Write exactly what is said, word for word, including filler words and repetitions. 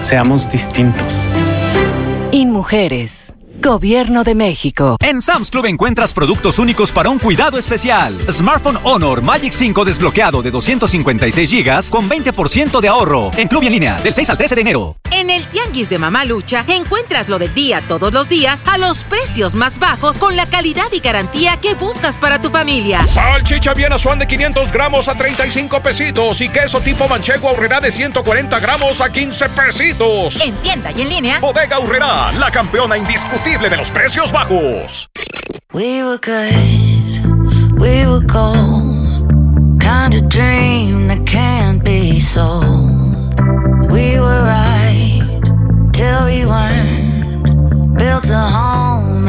seamos distintos. InMujeres. Gobierno de México. En Sam's Club encuentras productos únicos para un cuidado especial. Smartphone Honor Magic cinco desbloqueado de doscientos cincuenta y seis gigas con veinte por ciento de ahorro. En Club y en línea, del seis al trece de enero. En el Tianguis de Mamá Lucha encuentras lo del día todos los días a los precios más bajos con la calidad y garantía que buscas para tu familia. Salchicha Vienna Swan de quinientos gramos a treinta y cinco pesitos y queso tipo manchego Aurrerá de ciento cuarenta gramos a quince pesitos. En tienda y en línea. Bodega Aurrerá, la campeona indiscutible de los precios bajos. We were good, we were gold, kind of dream that can't be sold. We were right till we weren't, built a home